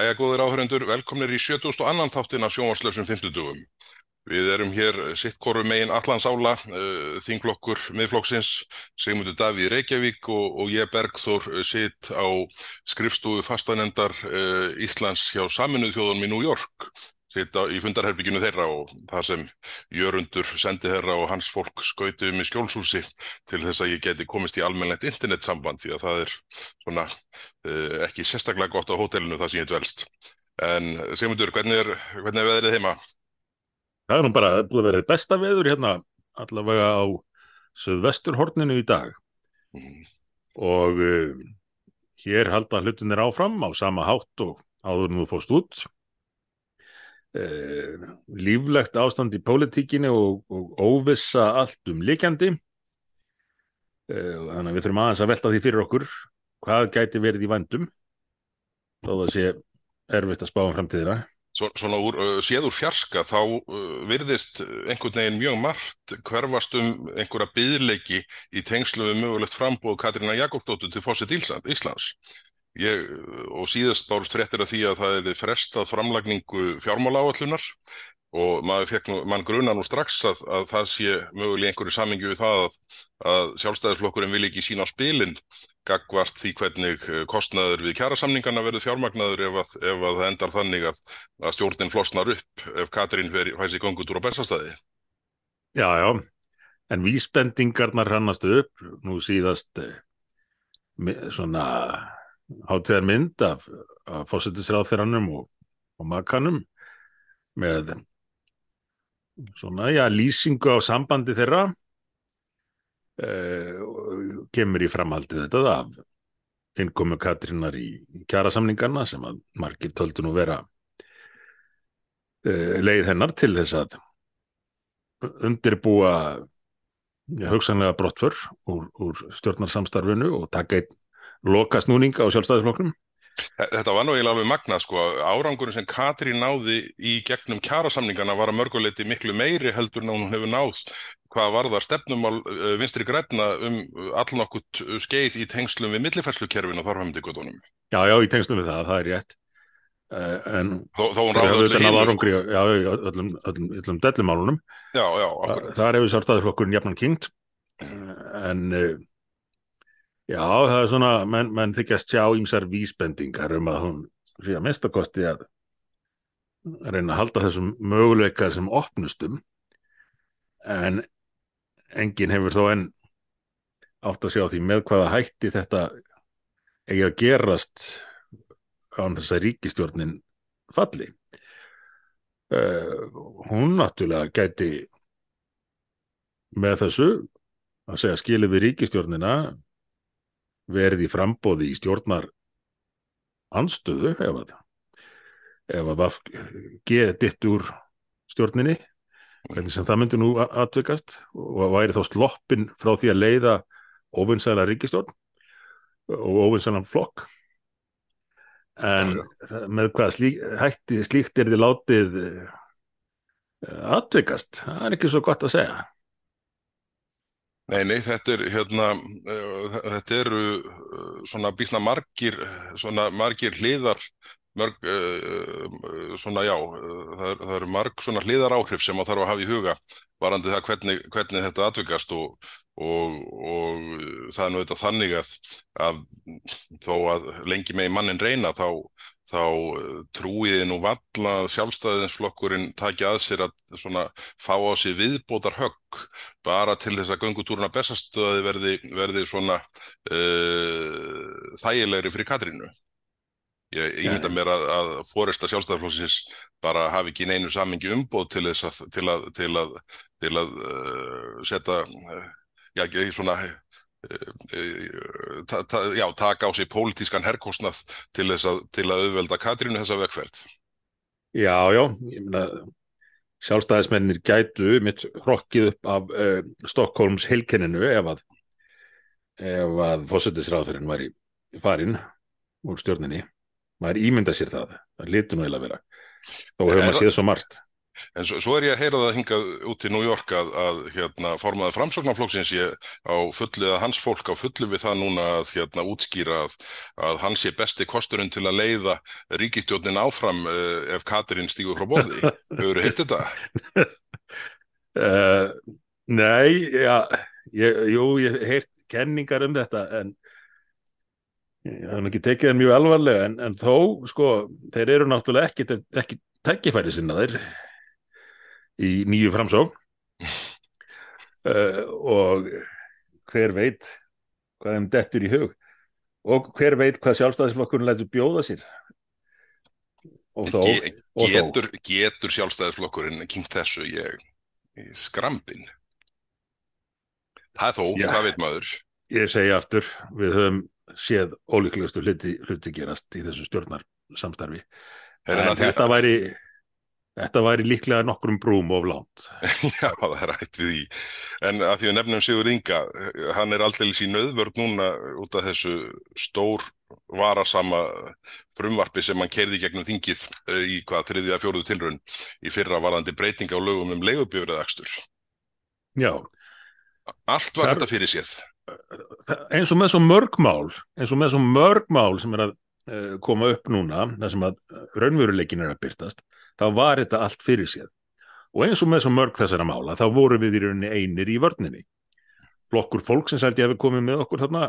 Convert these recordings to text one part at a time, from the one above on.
Jæja, góðir áhörendur, velkomnir í 72. þáttin af sjónvarpslausum fimmtudögum. Við erum hér sitt hvoru megin Allandsála, þingflokkur Miðflokksins, Sigmundur Davíð í Reykjavík og ég Bergþór sitt á skrifstofu fastanefndar Íslands hjá Sameinuðu þjóðunum í New York, sitt í fundarherbygginu þeirra og það sem Jörundur sendiherra og hans fólk skautu í skjólshúsi til þess að ég geti komist í almennilegt internetsamband því að það er svona ekki sérstaklega gott á hótelinu það sem ég dvelst. En Sigmundur, hvernig er veðrið heima? Það er nú bara búið að vera besta veður hérna allavega á suðvesturhorninu í dag Mm. og hér halda hlutinir áfram á sama hátt og áður en þú fórst út. Líflegt ástand í pólitíkinni og óvissa allt líkjandi. Þannig að við þurfum aðeins að velta því fyrir okkur hvað gæti verið í vændum þó það sé erfitt að spá um framtíðina. Svona séð úr fjarska þá virðist einhvern veginn mjög margt hverfast einhverja biðleiki í tengslum við mögulegt framboð Katrínar Jakobsdóttur til forseta Íslands. Og síðast bárust fréttir af því að það hefði frestað framlagningu fjármálaáætlunar og mann grunar nú strax að það sé mögulega einhverju samhengi við það að Sjálfstæðisflokkurinn vil ekki sína á spilin gagnvart því hvernig kostnaður við kjarasamningana verður fjármagnaður ef það endar þannig að stjórnin flosnar upp ef Katrín fær sig göngutúr á Bessastaði. Já, en vísbendingarnar hrannast upp nú síðast svona hátíðarmynd af forsætisráðherranum og makanum með svona, lýsingu á sambandi þeirra kemur í framhaldið þetta af innkomu Katrínar í kjarasamningarna sem að margir töldu nú vera leið hennar til þess að undirbúa hugsanlega brottför úr stjórnarsamstarfinu og taka einn lokasnúning á Sjálfstæðisflokknum. Þetta var nú eiginlega alveg magnað sko, árangurinn sem Katrín náði í gegnum kjarasamningana var að mörguleyti miklu meiri heldur en hún hefur náð hvað varðar stefnumál Vinstri grænna allnokkurt skeið í tengslum við millifærslukerfinu og þarfamdyggutunum. Já, í tengslum við það er rétt. En þó hún ráði öllu hinu sko. Já, öllum dellumálunum. Já, akkurat. Þar hefur Sjálfstæðisflokkurinn jafnan kyngt, en já, það er svona, menn þykjast sjá ýmsar vísbendingar að hún sé að minnstakosti að reyna að halda þessum möguleika sem opnustum, en enginn hefur þó enn átt að sjá því með hvaða hætti þetta eigi að gerast án þess að ríkisstjórnin falli. Hún náttúrulega gæti með þessu að segja skilið við ríkisstjórnina verið í framboði í stjórnar andstöðu ef að VG dytti úr stjórninni, hvernig sem það myndi nú atvikast og væri þá sloppin frá því að leiða óvinsæla ríkisstjórn og óvinsælan flokk. En með hvaða hætti slíkt þið látið atvikast, það er ekki svo gott að segja. Nei, þetta eru svona býsna margir hliðar, það eru marg svona hliðaráhrif sem þarf að hafa í huga varðandi það hvernig þetta atvikast og það er nú þetta þannig að þó að lengi megi manninn reyna þá trúiði nú varla að Sjálfstæðisflokkurinn taki að sér að svona fá á sig viðbótar högg bara til þess að göngutúrinn á Bessastaði verði svona þægilegri fyrir Katrínu. Ég ímynda mér að forysta Sjálfstæðisflokksins bara hafi ekki neinu samhengi umboð til að setja svona taka á sig pólitískan herkostnað til að auðvelda Katrínu þessa vegferð. Já, ég meina sjálfstæðismennir gætu mitt hrokkið upp af Stokkólms heilkenninu ef að forsætisráðherrann væri farinn úr stjórninni. Maður ímynda sér það hlýtur nú eiginlega að vera. Þá hefur maður séð svo margt. En svo er ég að heyra það hingað út í New York að hérna, formaður Framsóknarflokksins sé á fullu, eða hans fólk á fullu við það núna að hérna, útskýra að hann sé besti kosturinn til að leiða ríkisstjórnin áfram ef Katrín stígur frá borði. Hefurðu heyrt þetta? Uh, nei, já, ég hef heyrt kenningar um þetta en ég hef nú ekki tekið það mjög alvarlega en þó, sko, þeir eru náttúrulega ekki tækifæri sinnaðir í nýju Framsókn og hver veit hvað þeim dettur í hug og hver veit hvað Sjálfstæðisflokkurinn lætur bjóða sér og þó, Getur Sjálfstæðisflokkurinn kynnt þessu ég skrambin? Það er þó, Já. hvað veit maður? Ég segi aftur, við höfum séð ólíklegustu hluti gerast í þessu stjórnarsamstarfi en þetta væri líklega nokkrum brúm of langt. Já, það er hætt við því. En að því að nefnum Sigurð Inga, hann er aldeilis í nauðvörn núna út af þessu stór varasama frumvarpi sem hann keyrði gegnum þingið í þriðja, fjórðu tilraun í fyrra varðandi breytinga á lögum leigubifreiðaakstur. Já. Allt var þetta fyrir séð. Eins og með svo mörg mál sem er að koma upp núna, þar sem að raunveruleikin er að birtast, þá var þetta allt fyrir séð. Og eins og með svo mörg þessara mála, þá voru við í rauninni einir í vörninni. Flokkur fólksins held ég hefði komið með okkur þarna.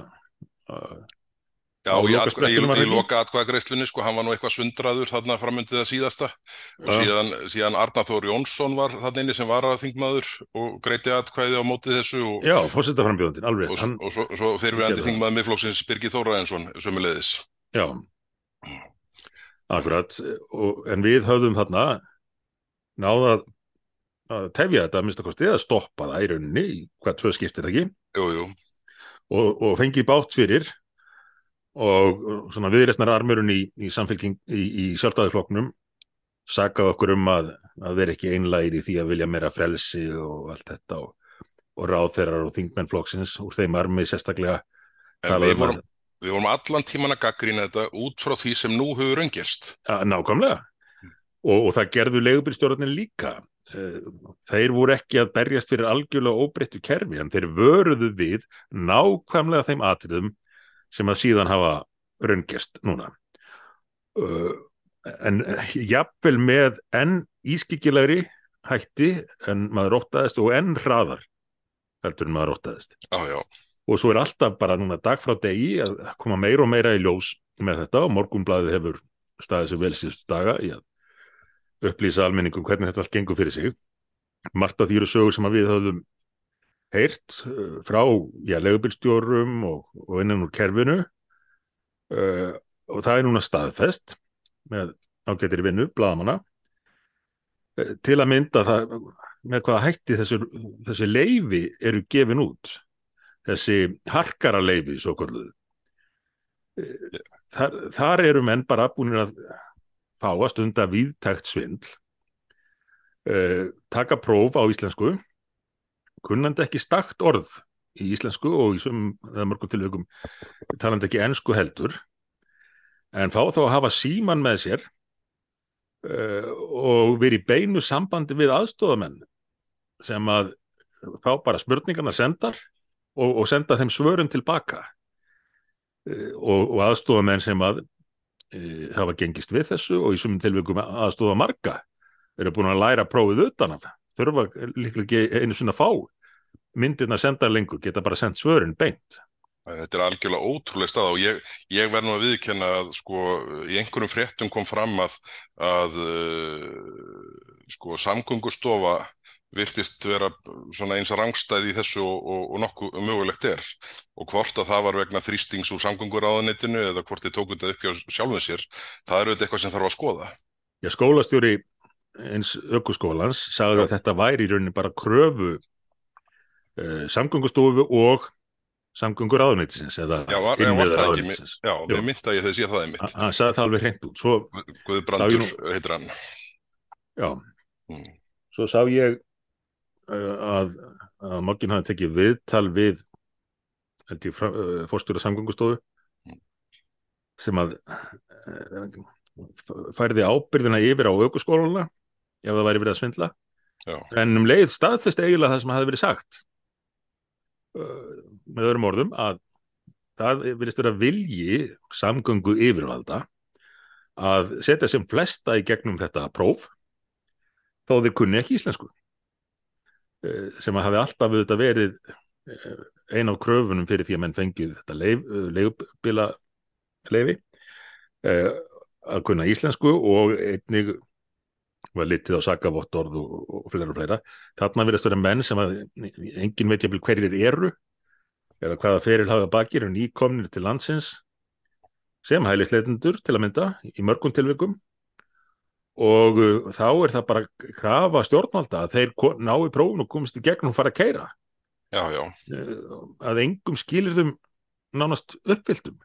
Já, í loka atkvæðagreiðslunni, sko, hann var nú eitthvað sundraður þarna framundið það síðasta og síðan Arnar Þór Jónsson var þarna inni sem varaþingmaður og greiddi atkvæði á móti þessu og, já, forsetaframbjóðandinn, alveg og svo fyrrverandi þingmaður Miðflokksins Birgir Þórarinsson sömuleiðis. Já, akkurat en við höfðum þarna náð að tefja þetta að minnsta kosti eða stoppa það í rauninni í hvað 2 skiptir ekki. Jú. Og fengið bátt fyrir og svona viðreisnar armurinn í samfylking í Sjálfstæðisflokknum sakað okkur að vera ekki einlægir í því að vilja meira frelsi og allt þetta og ráðherrar og þingmenn flokksins úr þeim armi sérstaklega. Við vorum allan tíman að gagnrýna þetta út frá því sem nú hefur raungerst. Ja, nákvæmlega og það gerðu leigubílstjórarnir líka. Þeir voru ekki að berjast fyrir algjörlega óbreyttu kerfi en þeir vöruðu við nákvæmlega þeim atriðum sem að síðan hafa raungerst núna. En jafnvel með enn ískyggilegri hætti en maður óttaðist og enn hraðar heldur en maður óttaðist. Já. Og svo er alltaf bara núna dag frá degi að koma meira og meira í ljós með þetta og Morgunblaðið hefur staðið sig vel síðustu daga í að upplýsa almenningum hvernig þetta allt gengur fyrir sig. Margt af því eru sögur sem að við höfðum heyrt frá leigubílstjórum og innan úr kerfinu og það er núna staðfest með ágætri vinnu blaðamanna til að mynda það með hvaða hætti þessi leyfi eru gefin út, þessi harkaraleyfi svokölluðu. Þar eru menn bara búnir að fá að stunda víðtækt svindl, taka próf á íslensku, kunnandi ekki stakt orð í íslensku og í mörgum tilvikum talandi ekki ensku heldur, en fá þá að hafa síman með sér og verið í beinu sambandi við aðstoðamenn sem að fá bara spurningarna sendar og senda þeim svörin tilbaka og aðstoðamenn sem að hafa gengist við þessu og í sumum tilvikum aðstoða marga eru búin að læra prófið utan af, þurfa líklega ekki einu sinni að fá myndirna senda lengur, geta bara sendt svörin beint. Þetta er algjörlega ótrúlega staða og ég verð nú að viðurkenna að sko í einhverjum fréttum kom fram að sko Samgöngustofa virtist vera svona eins rangstæð í þessu og nokkuð mögulegt er og hvort að það var vegna þrýstings úr samgönguráðuneytinu eða hvort þið tóku þetta upp hjá sjálfum sér, það er auðvitað eitthvað sem þarf að skoða. Já, skólastjóri eins ökuskólans sagði að þetta væri í rauninni bara kröfu Samgöngustofu og Samgönguráðuneytisins eða innviðaráðuneytisins. Já, mér mynda ég þess ég það er mitt. Hann sagði það alveg hreint út. Guðbrandur heitir hann. Já, svo sá ég að Mogginn hafði tekið viðtal við forstjóra Samgöngustofu sem að færði ábyrgðina yfir á ökuskólana ef það væri verið að svindla, já, en leið staðfest eiginlega það sem hafði verið sagt, með öðrum orðum að það virðist vera vilji samgöngu yfirvalda að setja sem flesta í gegnum þetta próf þó þeir kunni ekki íslensku, sem að hafi alltaf auðvitað verið ein af kröfunum fyrir því að menn fengið þetta leigubíla leyfi, að kunna íslensku og einnig var litið á sakavottorð og fleira og fleira. Þarna virðast vera menn sem að enginn veit jafnvel hverjir eru eða hvaða feril hafa bakir og nýkomnir til landsins sem hælisleitendur til að mynda í mörgum tilvikum, og þá það bara krafa stjórnvalda að þeir nái prófun og komist í gegn og fara að keyra, já, já, að engum skilyrðum nánast uppfylltum.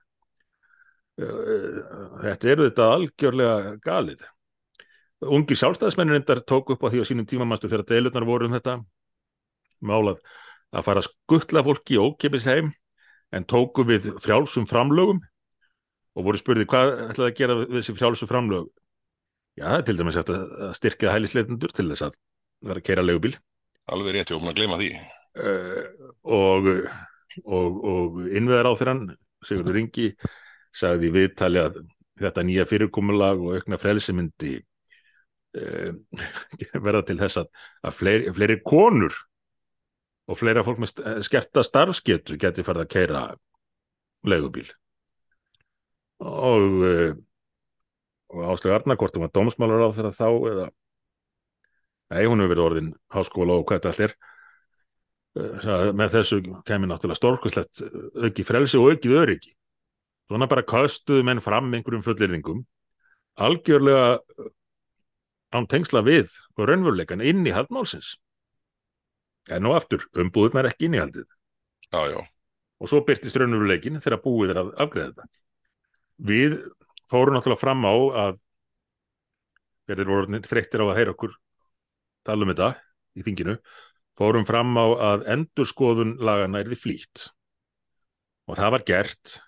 Þetta þetta algjörlega galið. Ungir sjálfstæðismennir reyndar tóku upp á því á sínum tímamanstu þegar deilurnar voru þetta málað að fara að skuttla fólki ókeypis heim, en tóku við frjálsum framlögum og voru spurði hvað ætlaði að gera við þessi frjálsum framlög. Já, til dæmis eftir að styrkja hælisleitendur til þess að vera að keyra leigubíl. alveg rétt, ég ofna að gleyma því. Og innviðaráðherrann Sigurður Ingi sagði í viðtali að þetta nýja fyrirkomulag og aukna frelsi myndi verða til þess að fleiri konur og fleira fólk með skerta starfsgetu geti farið að keyra leigubíl. Og Áslaug Arna, hvort hún var dómsmálaráðherra þá eða nei, hún hefur verið orðin háskóla og hvað þetta allt með þessu kemur náttúrulega stórkostlegt auki frelsi og aukið öryggi. Svona bara köstuðu menn fram einhverjum fullyrðingum algjörlega án tengsla við og raunveruleikann innihald málsins. En nú aftur, umbúðirnar ekki innihaldið. Já, já, Og svo birtist raunveruleikinn þegar búið að afgreiða þetta. Við fórum náttúrulega fram á að þeir voru þreyttir á að heyra okkur tala um þetta í þinginu, fórum fram á að endurskoðun laganna yrði flýtt. Og það var gert,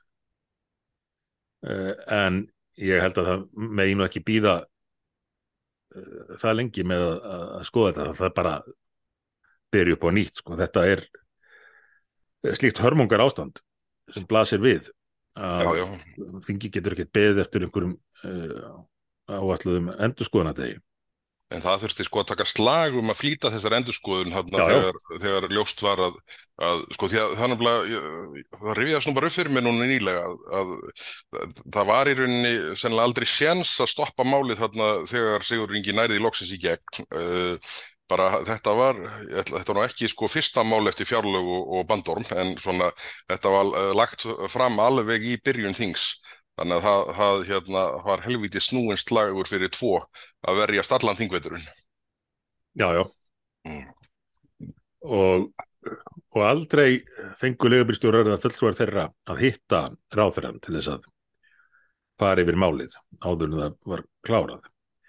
en ég held að það megi nú ekki bíða það lengi með að skoða þetta, það bara byrja upp á nýtt, sko. Þetta slíkt hörmungar ástand sem blasir við að já, já. þingi getur ekkert beðið eftir einhverjum áætluðum endurskoðunardegi. En það þurfti sko að taka slag að flýta þessar endurskoðun Já, já. þegar ljóst var að sko því að það það rifjaðist nú bara upp fyrir mér núna nýlega að það var í rauninni sennilega aldrei séns að stoppa málið þarna þegar Sigurður Ingi nærði loksins í gegn. Bara þetta var nú ekki sko fyrsta mál eftir fjárlög og bandorm, en svona þetta var lagt fram alveg í byrjun þings. Þannig að það var helvíti snúinn slagur fyrir tvo að verjast allan þingveturinn. Já, já. Mm. Og aldrei fengu leigubílstjórar eða fulltrúar þeirra að hitta ráðherrann til þess að fara yfir málið áður en það var klárað.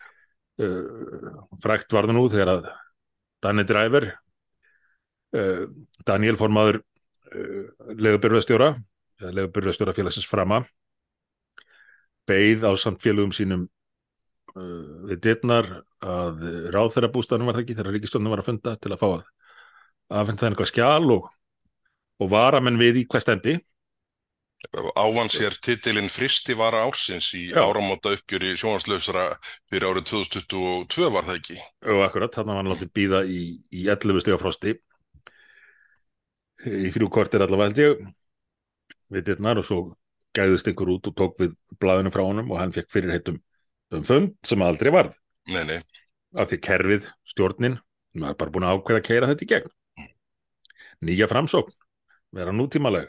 Frægt var það nú þegar að Danny Driver, Daniel formaður leigubifreiðastjóra eða leigubifreiðastjóra félagsins Frama, beið á samt félögum sínum við dyrnar að ráðherrabústaðnum var það ekki þegar ríkisstjórnin var að funda til að fá að afhenda þeim eitthvað skjal og varamenn við í hvað stendi. Ávann sér titilinn Fristi vara ársins í áramóta uppgjöri sjónvarpslausra fyrir árið 2022 var það ekki? Og akkurat, þarna var hann látið bíða í 11 stiga frosti í 3 korter allavega held ég við dyrnar, og svo gæðist einhver út og tók við blaðinu frá honum og hann fekk fyrirheitum fund sem aldrei varð. Nei. Af því kerfið, stjórnin, maður bara búin að ákveða að keyra þetta í gegn. Nýja framsókn, vera nútímaleg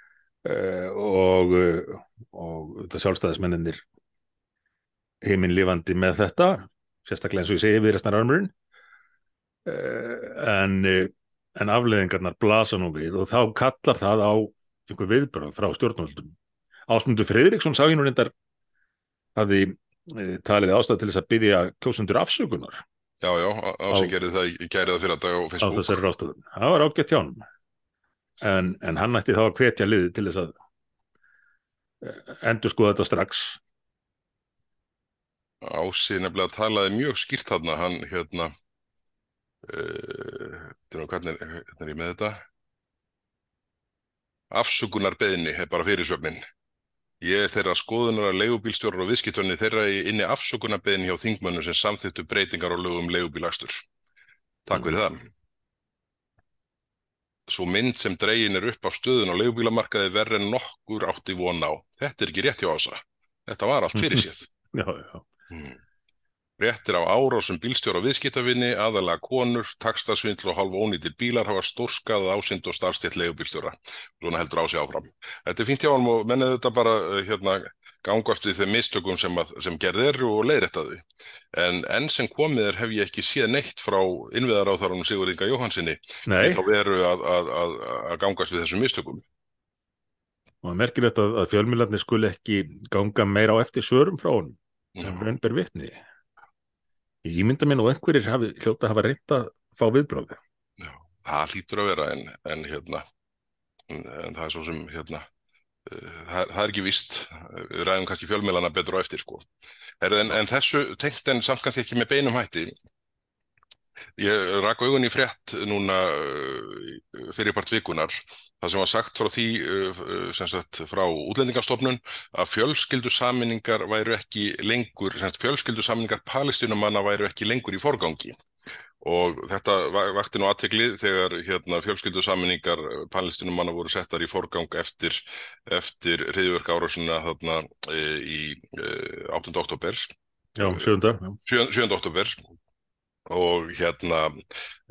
og þetta sjálfstæðismennirnir himinlifandi með þetta, sérstaklega eins og ég segi viðreisnararmurinn, en afleiðingarnar blasa nú við og þá kallar það á einhver viðbrögð frá stjórnvöldum. Ásmundur Friðriksson sá ég nú reyndar hafði talið ástæð til þess að biðja kjósendur afsökunar. Já, Ási gerði það í gærið fyrir að dag á Facebook. Á þessari ráðstöfun. Það var ágætt hjá honum. En hann ætti þá að hvetja liðið til þess að endurskoða þetta strax Ási nefnilega talaði mjög skýrt þarna, hann hvernig er ég með þetta? Afsökunarbeiðni er bara fyrirsögnin. Ég er þeirra skoðunar að leigubílstjórar og viðskiptavinir þeirra í inni afsökunarbeiðni hjá þingmönnum sem samþykktu breytingar á lögum um leigubílakstur. Takk fyrir það. Sú mynd sem dregin er upp á stöðun á leigubílamarkaði verri en nokkur átti von á. Þetta er ekki rétt hjá Ása. Þetta var allt fyrirséð. Já, já. Réttir á árásum bílstjóra og viðskiptavini, aðalega konur, taxtasvindl og hálf ónýtir bílar hafa stórskaðað ásýnd og starfstétt leigubílstjóra. Svona heldur Ási áfram. Þetta er fínt hjá honum og mennið þetta bara gangast við þeim mistökum sem gerð eru og leiðrétta þau. En enn sem komið hef ég ekki séð neitt frá innviðaráðherranum Sigurði Inga Jóhannssyni í þá veru að gangast við þessum mistökum. Og það merkir þetta að fjölmiðlarnir skuli ekki ganga meira á eftir svörum frá honum sem raun ber vitni. Ég ímynda mér nú einhverjir hljóta að hafa reynt að fá viðbrögð. Já, það hlýtur að vera en það er svo sem það er ekki víst. Við ræðum kannski fjölmiðlana betur á eftir sko. En þessu tengt en samt kannski ekki með beinum hætti. Ég rak augun í frétt núna fyrirpart vikunar það sem var sagt frá því sem sagt frá Útlendingastofnun að fjölskyldusameiningar væru ekki lengur, fjölskyldusameiningar Palestínumanna væru ekki lengur í forgangi og þetta vakti nú athygli þegar fjölskyldusameiningar Palestínumanna voru settar í forgang eftir hryðjuverkaárásina þarna í 8. október. Já, 7. október. Og en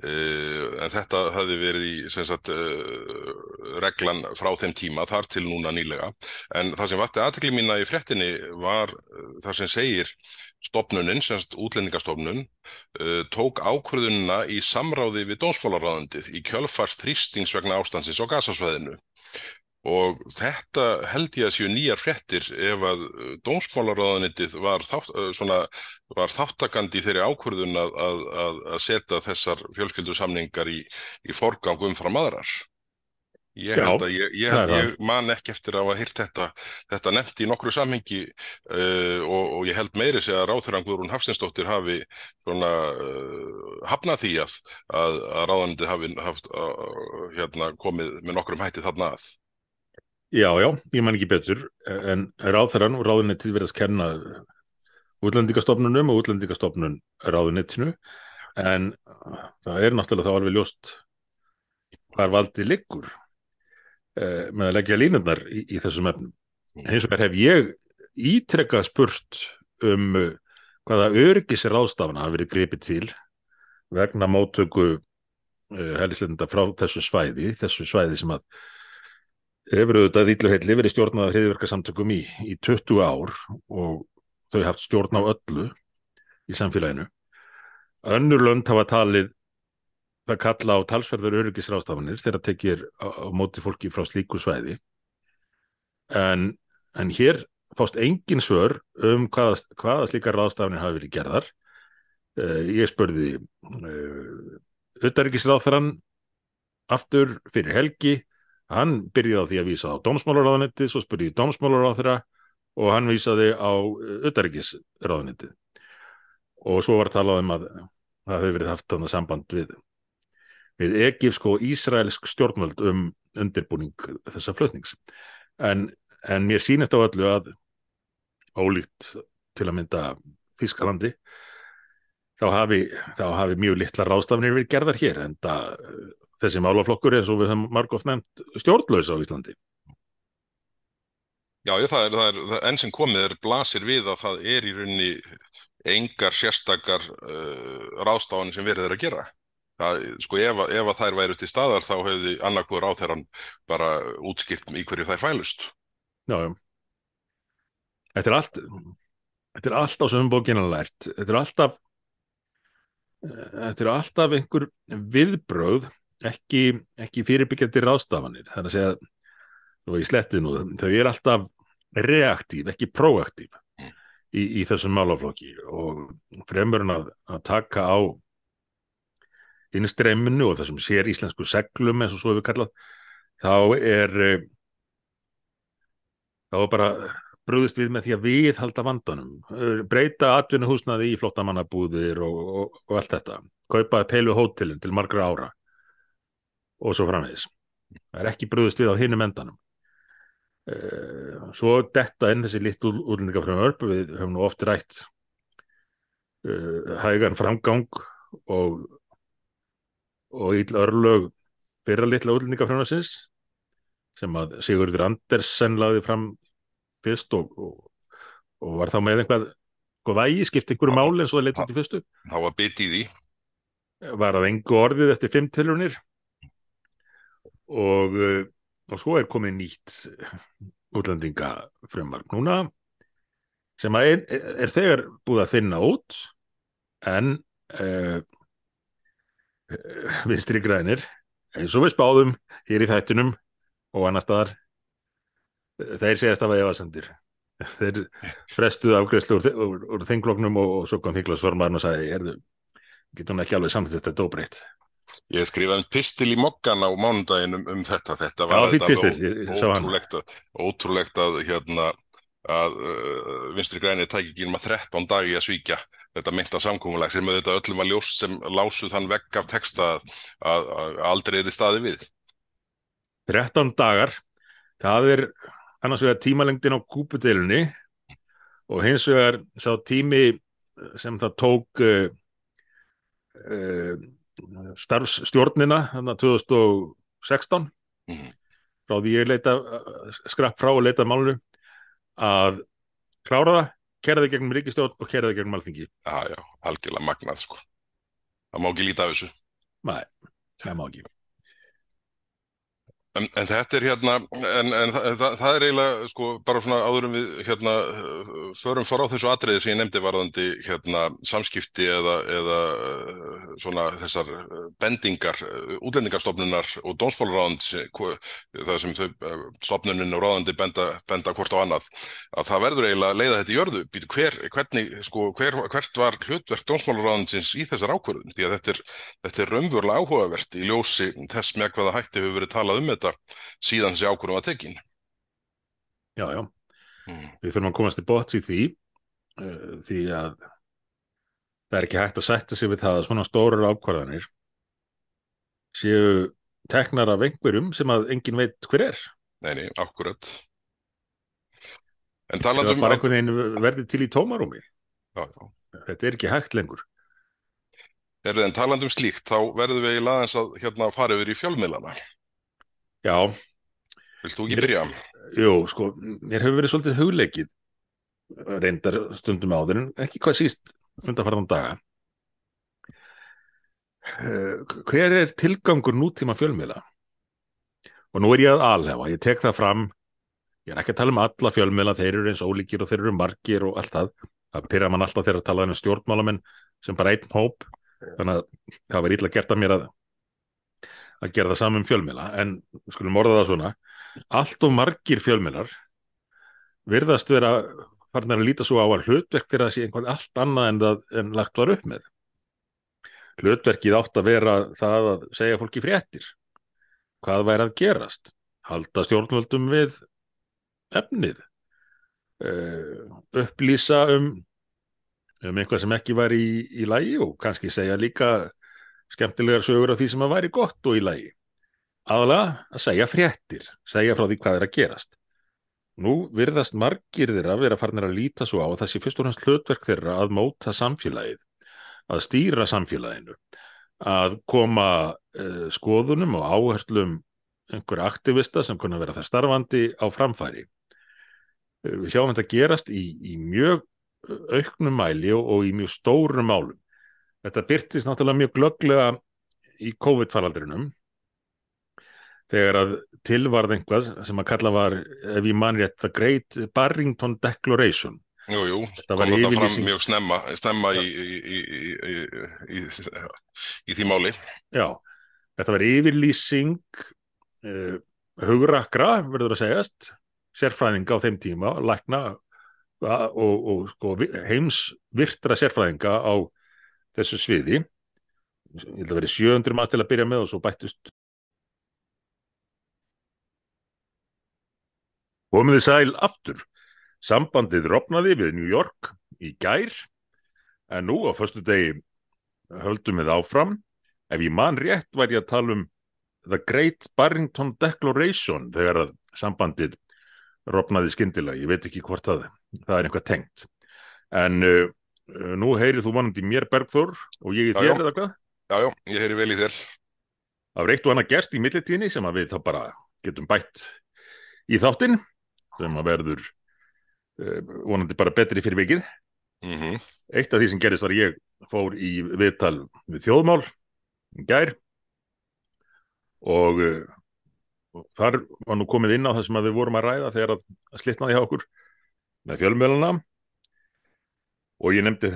þetta hafði verið í reglan frá þeim tíma þar til núna nýlega. En það sem vakti athygli mína í fréttinni var það sem segir stofnunin, Útlendingastofnun, tók ákvörðunina í samráði við dómsmálaráðuneytið í kjölfar þrýstings vegna ástandsins á Gazasvæðinu. Og þetta held ég að séu nýjar fréttir ef að dómsmálaráðuneytið var þáttakandi í þeirri ákvörðun að setja þessar fjölskyldusamningar í forgang umfram aðrar. Ég held að ég man ekki eftir að hafa heyrt þetta nefnt í nokkru samhengi og ég held meiri segja að ráðherrann Guðrún Hafsteinsdóttir hafi hafnað því að ráðuneytið hafi komið með nokkrum hætti þarna að. Já, ég man ekki betur, en ráðherrann og ráðuneytið virðast kenna Útlendingastofnunum og Útlendingastofnun ráðuneytinu, en það er náttúrulega þá alveg ljóst hvar valdið liggur með að leggja línurnar í þessum efnum. Hins vegar hef ég ítrekað spurt hvaða öryggisráðstafana hafi verið gripið til vegna móttöku hælisleitenda frá þessu svæði sem að hefur auðvitað illu heilli verið stjórnað af hryðjuverkasamtökum í 20 ár og þau haft stjórn á öllu í samfélaginu. Önnur lönd hafa talið það kalla á talsverðar öryggisráðstafanir þegar tekið á móti fólki frá slíku svæði. En hér fást engin svör hvaða slíkar ráðstafanir hafi verið gerðar. Ég spurði utanríkisráðherrann aftur fyrir helgi. Hann byrjaði á því að vísa á dómsmálaráðuneytið, svo spurði dómsmálaráðherra og hann vísaði á utanríkisráðuneytið. Og svo var talað að það hefur verið haft þarna samband við egypsk og ísraelsk stjórnvöld undirbúning þessa flutnings. En mér sýnist á öllu að ólíkt til að mynda Þýskalandi þá hafi mjög litlar ráðstafanir verið gerðar hér, en þessi málaflokkur eins og við höfum margoft nefnt stjórnlaus á Íslandi. Já, það er enn sem komið blasir við að það í rauninni engar sérstakar ráðstafanir sem verið að gera. Ef að þær væru til staðar þá hefði annarkvör ráðherrann bara útskýrt í hverju þær fælust. Já. Þetta er allt á sömu bókina lært. Þetta er alltaf einhver viðbrögð, ekki fyrirbyggjandi ráðstafanir. Það er að segja, og ég sletti nú, þau er alltaf reaktív, ekki próaktív í þessum málaflokki og fremur en að taka á innstreyminu og þessum sér íslensku seglum eins og svo hefur kallað, þá er bara brugðist við með því að viðhalda vandanum, breyta atvinnuhúsnaði í flóttamannabúðir og allt þetta, kaupa peilu hótelin til margra ára og svo framvegis. Það er ekki brugðist við á hinum endanum. Svo detta inn þessi litlu útlendingafrumvörp, við höfum nú oft rætt hægan framgang og ill örlög fyrra litla útlendingafrumvarpsins sem að Sigurður Andersen lagði fram fyrst og var þá með eitthvað vægi, skipti einhverju máli eins og það leit út í fyrstu. Það var bit í því. Var að engu orðið eftir 5 tilraunir og svo komið nýtt útlendingafrumvarp núna sem að er þegar búið að finna út en Vinstri grænir, eins og við spáðum hér í þættinum og annar staðar, þeir segjast að vera efasemdir. Þeir frestuðu afgreiðslu úr þingflokknum og svo kom þingflokksformaðurinn og sagði, getur hún ekki alveg samþykkt þetta óbreytt. Ég skrifaði pistil í Moggann á mánudaginn þetta. Þetta var ótrúlegt að Vinstri grænir tæki ekki 13 dagi að svíkja þetta meinta samkomulag sem auðvitað öllum var ljóst sem lásu þann vegg af texta að aldrei staðið við. 13 dagar, það er annars vegar tímalengdin á Kúbudeilunni og hins vegar sá tími sem það tók starfsstjórnina 2016 frá því ég skrapp frá og leita málinu að klára það, kæra það gegnum ríkisstjórn og kæra það gegnum Alþingi. Já, algjörlega magnað sko. Það má ekki líta af þessu. Nei, það má ekki. En þetta það er eiginlega sko bara svona áður við förum fara á þessu atriði sem ég nefndi varðandi samskipti eða svona þessar bendingar útlendingastofnunar og dómsmálaráðuneytis, það sem þau stofnunin og ráðuneyti benda hvort á annað, að það verður eiginlega að leiða þetta í jörðu. Hvert var hlutverk dómsmálaráðuneytisins í þessar ákvörðun? Því að þetta er raunverulega áhugavert í ljósi þess með hvaða hætti hefur verið talað þetta síðan þessi ákvörðun var tekin. Já. Við þurfum að komast til botns í því að það er ekki hægt að sætta sig við það að svona stórar ákvarðanir séu teknar af einhverjum sem að enginn veit hver er. Nei, akkurat. En það bara einhvern veginn verði til í tómarúmi. Já. Þetta er ekki hægt lengur. En talandi slíkt, þá verðum við aðeins að fara yfir í fjölmiðlana. Já. Vilt þú ekki byrja? Jú, sko, mér hefur verið svolítið hugleikið reyndar stundum áður en ekki hvað síst undanfarna daga. Hver er tilgangur nútíma fjölmiðla? Og nú er ég að alhæfa, ég tek það fram, ég er ekki að tala um alla fjölmiðla, þeir eru eins ólíkir og þeir eru margir og allt það. Það pirrar mann alltaf þegar að tala um stjórnmálamenn sem bara einn hóp, þannig að það var illa gert að mér að gera það saman fjölmiðla, en skulum orða það svona, allt of margir fjölmiðlar virðast vera farnir að líta svo á að hlutverk þeirra sé einhvern allt annað en lagt var upp með. Hlutverkið átt að vera það að segja fólki fréttir, hvað væri að gerast, halda stjórnvöldum við efnið, upplýsa eitthvað sem ekki var í lagi og kannski segja líka skemmtilegar sögur af því sem að væri gott og í lagi. Aðalega að segja fréttir, segja frá því hvað er að gerast. Nú virðast margir þeirra vera farnir að líta svo á að það sé fyrst og fremst hlutverk þeirra að móta samfélagið, að stýra samfélaginu, að koma skoðunum og áherslum einhverja aktivista sem kunna vera þar starfandi á framfæri. Við sjáum þetta gerast í mjög auknum mæli og í mjög stórum málum. Þetta birtist náttúrulega mjög glögglega í COVID-faraldrinum þegar að til varð einhvað sem að kalla var, ef ég man rétt, The Great Barrington Declaration. Jú, kom þetta fram mjög snemma í því máli. Já, þetta var yfirlýsing hugrakra, verður að segjast, sérfræðinga á þeim tíma, lækna og heimsvirtra sérfræðinga á þessu sviði. Ég held að vera 700 manns til að byrja með og svo bættust. Komið þið sæl aftur. Sambandið rofnaði við New York í gær, en nú á föstudegi höldum við áfram. Ef ég man rétt var ég að tala um The Great Barrington Declaration þegar að sambandið rofnaði skyndilega. Ég veit ekki hvort það er eitthvað tengt. En nú heyrið þú vonandi mér, Bergþór, og ég í Já, þér já. eða hvað? Já, já, ég heyri vel í þér. Það var eitt og annað gerst í millitíðinni sem að við þá bara getum bætt í þáttinn, sem að verður vonandi bara betri fyrir vikið. Mhm. Eitt af því sem gerist var ég fór í viðtal við Þjóðmál í gær og þar var nú komið inn á það sem að við vorum að ræða þegar að slitnaði hjá okkur með fjölmiðlana, og ég nefndi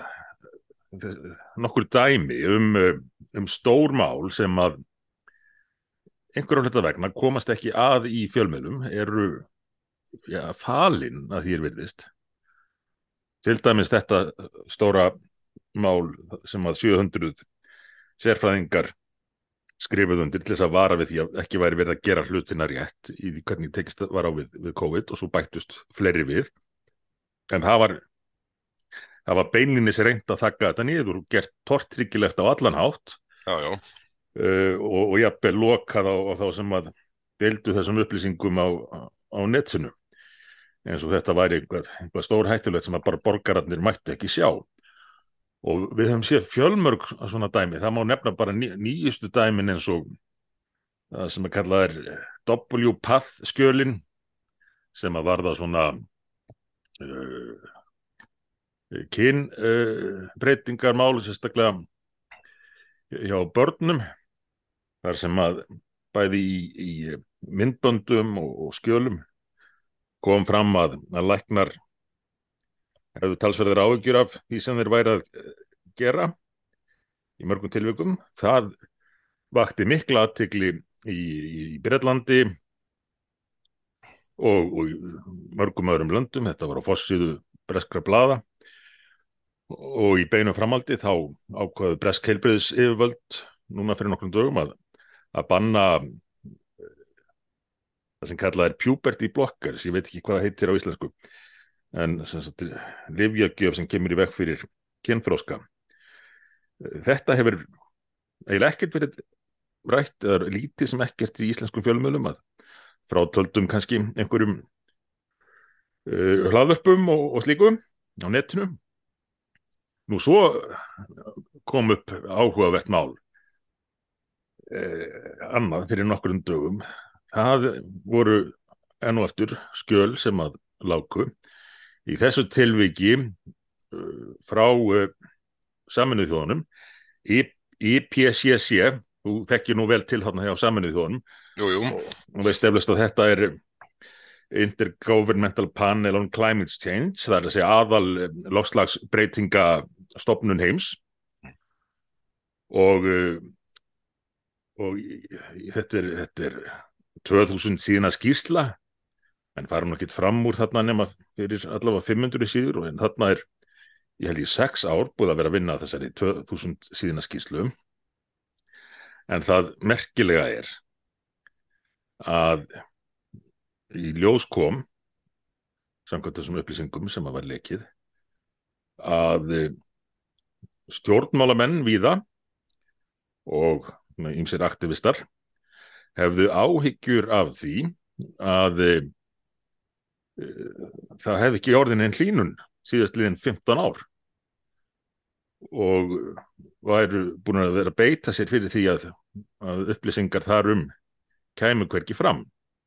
nokkur dæmi um stór mál sem að einhverjum hluta vegna komast ekki að í fjölmiðlum, eru falin að því virðist. Til dæmis þetta stóra mál sem að 700 sérfræðingar skrifuðu undir til þess að vara við því að ekki væri verið að gera hlutina rétt í hvernig tekist var á við COVID, og svo bættust fleiri við. En það var beinlínis reynt að þagga þetta niður og gert tortryggilegt á allan hátt. Já, já. Og jafnvel lokað á þá sem að deildu þessum upplýsingum á netinu, eins og þetta væri eitthvað stórhættulegt sem að bara borgararnir mættu ekki sjá. Og við höfum séð fjölmörg svona dæmi. Það má nefna bara nýjustu dæmin eins og það sem að kalla W-Path skjölin, sem að varða svona kynbreytingarmál, sérstaklega hjá börnum, þar sem að bæði í myndböndum og skjölum kom fram að læknar hefðu talsverðar áhyggjur af því sem þeir væri að gera í mörgum tilvikum. Það vakti mikla athygli í Bretlandi og í mörgum öðrum löndum. Þetta var á forsíðu breskra blaða, og í beinum framhaldi þá ákvaðu bresk heilbrigðisyfirvöld núna fyrir nokkrum dögum að banna það sem kallað puberty blockers. Ég veit ekki hvað það heitir á íslensku, en lyfjagjöf sem kemur í veg fyrir kynþroska. Þetta hefur eiginlega ekkert verið rætt, eða lítið sem ekkert í íslenskum fjölmiðlum, að frátöldum kannski einhverjum hlaðvörpum og slíkum á netinu. Nú svo kom upp áhugavert mál annað fyrir nokkrum dögum. Það voru enn og aftur skjöl sem að láku. Í þessu tilviki frá Sameinuðu þjóðunum, IPCC, þú þekkir nú vel til þarna hjá Sameinuðu þjóðunum. Jú, jú. Og veist eflaust að þetta Intergovernmental Panel on Climate Change, það að segja aðal loftslagsbreytinga stofnun heims, og þetta 2000 síðna skýrsla, en fara nú ekkert fram úr þarna nema fyrir allavega 500 síður, og en þarna ég held 6 ár búið að vera að vinna þessari 2000 síðna skýrslu. En það merkilega að í ljós kom, samkvæmt þessum upplýsingum sem að var lekið, að stjórnmálamenn víða og ýmsir aktivistar hefðu áhyggjur af því að það hefði ekki orðin einn hlýnun síðastliðin 15 ár, og væru búin að vera að beita sér fyrir því að upplýsingar þar kæmu hvergi fram.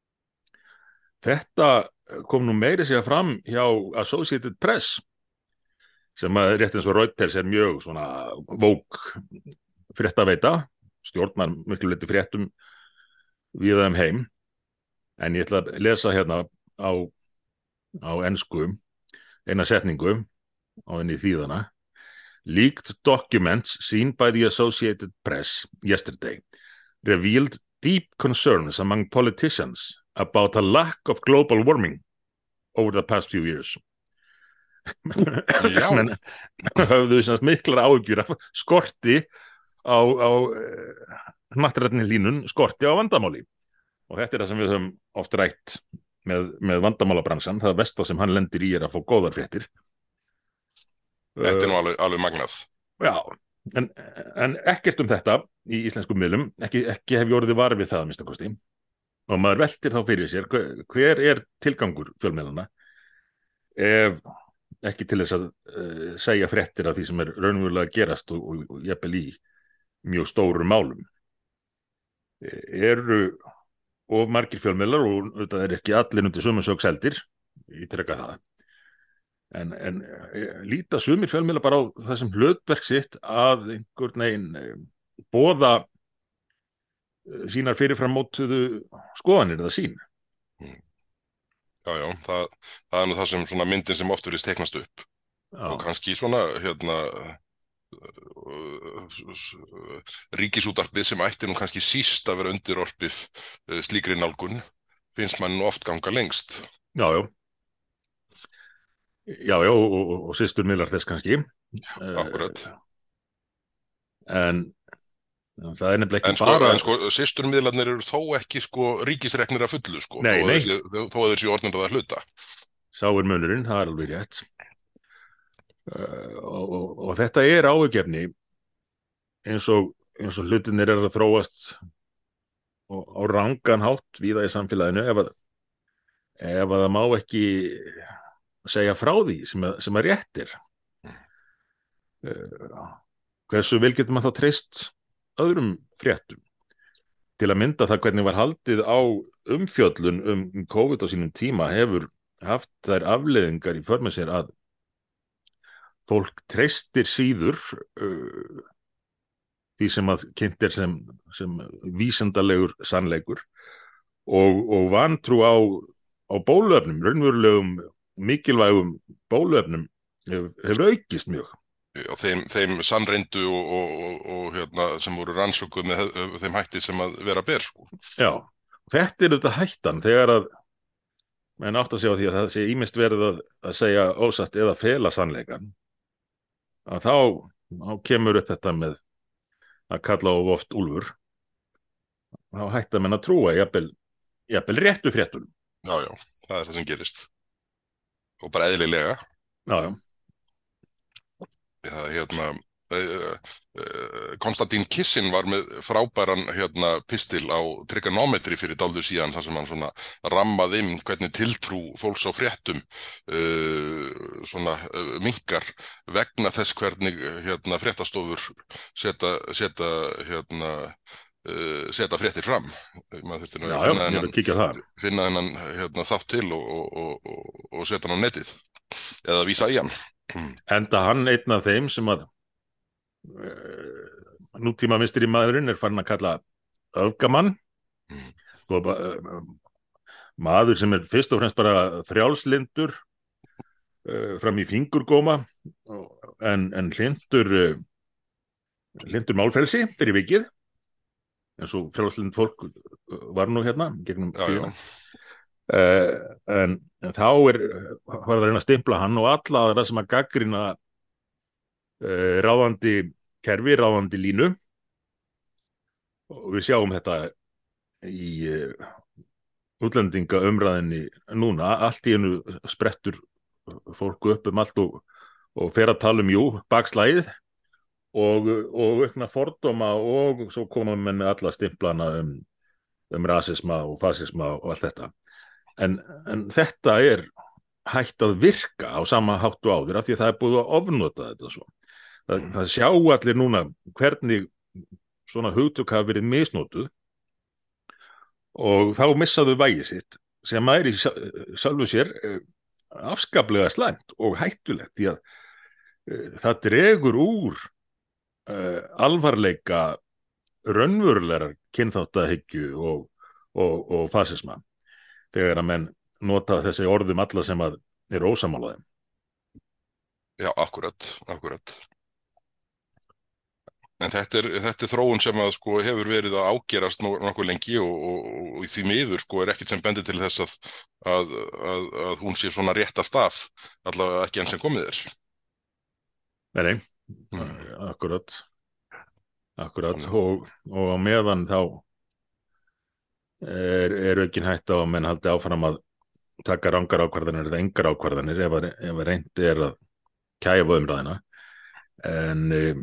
Þetta kom nú meiri segja fram hjá Associated Press, sem að rétt eins og Reuters mjög svona vók fréttaveita, stjórnar miklu leyti fréttum víða heim. En ég ætla að lesa hérna á ensku eina setningu á henni þýðana. Leaked documents seen by the Associated Press yesterday revealed deep concerns among politicians about a lack of global warming over the past few years. Men höfðu semst miklar áhyggjur af skorti á hnattrænni hlýnun, skorti á vandamáli. Og þetta það sem við höfum oft rætt með vandamálabransan, það versta sem hann lendir í að fá góðar fréttir. Þetta er Uh, nú alveg magnað. já, en, en ekkert þetta í íslenskum miðlum, ekki hef ég orðið var við það að minnsta kosti. Og maður veltir þá fyrir sér, hver er tilgangur fjölmiðlana ef ekki til þess að segja fréttir af því sem er raunverulega að gerast og jafnvel í mjög stórum málum. Eru of margir fjölmiðlar og þetta er ekki allir undir sömu sök seldir, ég treka það. En líta sumir fjölmiðlar bara á það sem hlutverk sitt að einhvern veginn boða sínar fyrirfram mótuðu skoðanir eða sín. Já, já, það er nú það sem svona myndin sem oft verið teiknast upp. Já. Og kannski svona, ríkisútvarpið sem ætti nú kannski síst að vera undirorpið slíkri nálgun, finnst mann nú oft ganga lengst. Já, já. Já, já, og systurmiðlar þess kannski. Akkurat. En það er nefnilega En ekki bara... sko, systurmiðlarnir eru þó ekki sko ríkisreknir að fullu sko, Nei, nei. þó að þeir séu orðnir að hluta. Sá er munurinn, það er alveg rétt. Og þetta er áhugjefni eins og hlutinir að þróast á rangan hátt víða í samfélaginu ef að það má ekki segja frá því sem að réttir. Hversu vel getur maður þá treyst öðrum fréttum til að mynda það hvernig var haldið á umfjöllun COVID á sínum tíma hefur haft þær afleiðingar í för með sér að fólk treystir síður því sem að kynnt er sem vísindalegur sannleikur og vantrú á bóluefnum, raunverulegum mikilvægum bóluefnum hefur aukist mjög. Og þeim sannreyndu og sem voru rannsökuð með þeim hætti sem að vera ber sko. Já, þetta er þetta hættan þegar að menn átt að segja á því að það sé ýmist verið að segja ósatt eða fela sannleikan að þá kemur upp þetta með að kalla of oft úlfur þá hætta menn að trúa jafnvel réttu fréttunum. Já, já, það er það sem gerist og bara eðlilega. Já, já. Konstantín Kissin var með frábæran pistil á trigonometri fyrir dálítið síðan þar sem hann svona rammaði hvernig tiltrú fólks á fréttum minnkar vegna þess hvernig fréttastofur setja fréttir fram. Maður þurfti að finna þennan þátt til og setja hann á netið eða vísa í hann. Enda hann einn af þeim sem að nútíma vinstri maðurinn er farin að kalla öfgamann maður sem er fyrst og fremst bara frjálslyndur fram í fingurgóma en hlindur málfrelsi fyrir vikið eins og frjálslynd fólk var nú hérna gegnum tíðina. En þá var það að reyna að stimpla hann og alla aðra sem að gaggrina ráðandi kerfi, ráðandi línu og við sjáum þetta í útlendingaumræðinni núna, allt í einu sprettur fólk upp allt og fer að tala bakslægið og aukna fordóma og svo koma menn með alla stimplana rasisma og fasisma og allt þetta. En þetta er hægt að virka á sama hátt og áður af því að það er búið að ofnota þetta svo. Það sjá allir núna hvernig svona hugtök hafa verið misnotuð og þá missaðu vægi sitt sem er í sjálfu sér afskaplega slæmt og hættulegt því að það dregur úr alvarleika raunverulegar kynþáttahyggju og fasisma þegar að menn nota þessi orðum alla sem að eru ósammála þeim. Já, akkurat. En þetta er þróun sem að sko hefur verið að ágerast nokkuð lengi og í því miður sko er ekkert sem bendir til þess að hún sé svona réttast af, allavega ekki enn sem komið er. Nei, akkurat. Og á meðan þá er aukin hætta á að menn haldi áfram að taka rangar ákvarðanir eða engar ákvarðanir ef að reynd er að kæfa umræðina en,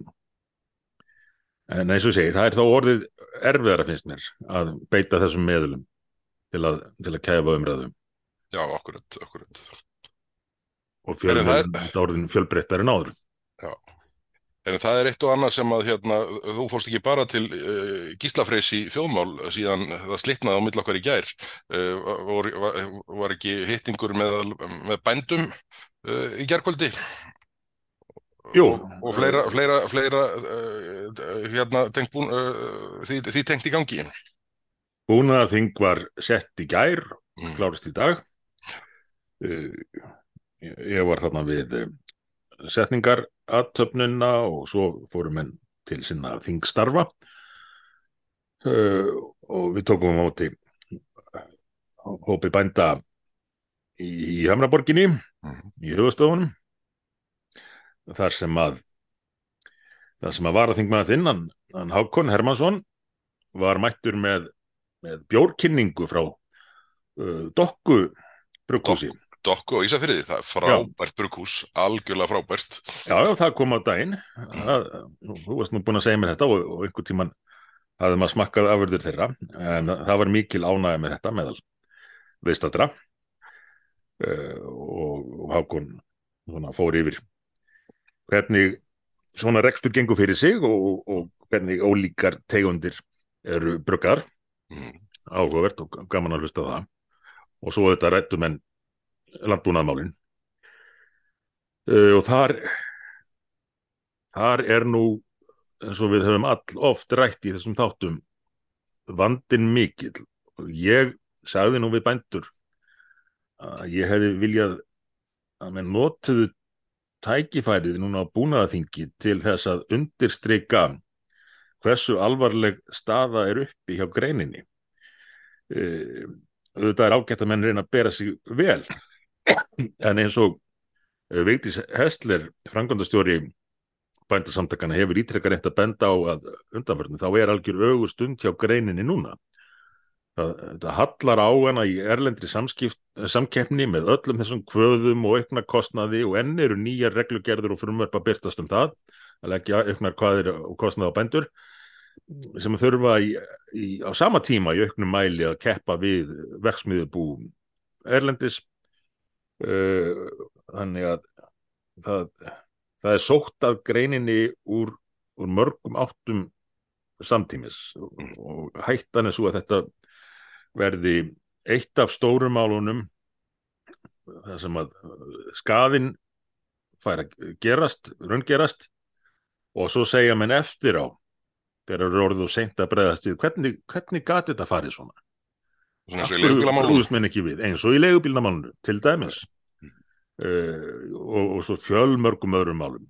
en eins og ég segi, það er þó orðið erfiðara finnst mér að beita þessum meðulum til að kæfa umræðum Já, akkurat, akkurat. og En það er, fjölmiðlum þetta orðin fjölbreyttari en áður. já, en það er eitt og annað sem að þú fórst ekki bara til Gíslafreys í þjóðmál síðan það slitnaði á milli okkar í gær. Var ekki hittingur með bændum í gærkvöldi Jú, og fleira tengt því tengt í gangi? búnaðarþing var sett í gær, Mm. klárist í dag. Ég var þarna við setningarathöfnina og svo fórum menn til sinna þingstarfa og við tókum á móti hópi bænda í Hamraborginni, í höfuðstofunum, þar sem að varaþingmaður þinn, hann Hákon Hermannsson, var mættur með bjórkynningu frá Dokku brugghúsi. Dokku á Ísafirði, það er frábært brugghús, algjörlega frábært. Já, það kom á daginn. Þú varst nú búin að segja mér þetta og einhvern tímann hafði maður smakkað afurðir þeirra, en það var mikil ánægja með þetta meðal viðstaddra og Hákon fór yfir hvernig svona rekstur gengur fyrir sig og hvernig ólíkar tegundir eru bruggaðar. Áhugavert og gaman að hlusta á það. Og svo þetta ræddu menn landbúnaðarmálin og þar er nú, eins og við höfum oft rætt í þessum þáttum, vandinn mikill. Ég sagði nú við bændur að ég hefði viljað að menn notuðu tækifærið núna á búnaðarþingi til þess að undirstrika hversu alvarleg staða er uppi hjá greininni. Auðvitað er ágætt að menn reyna að bera sig vel, en eins og Vigdís Häsler, framkvæmdastjóri bændasamtakana, hefur ítrekað reynt að benda á að undanförnu, þá er algjör ögurstund hjá greininni núna. Þetta hallar á hana í erlendri samkeppni með öllum þessum kvöðum og aukna kostnaði og enn eru nýjar reglugerður og frumvörp að birtast um það, að leggja auknar kvaðir og kostnaði á bændur sem þurfa á sama tíma í auknum mæli að keppa við verksmiðjubú erlendis. Þannig að það er sótt að greininni úr mörgum áttum samtímis og hættan er svo að þetta verði eitt af stórum málunum þar sem að skaðinn fær að raungerast og svo segja menn eftir á þegar eru orðið og seint að bregðast við hvernig gat þetta farið svona? Svona eins og í leigubílamálunum. Menn ekki við, eins og í leigubílamálunum til dæmis og svo fjölmörgum öðrum málum.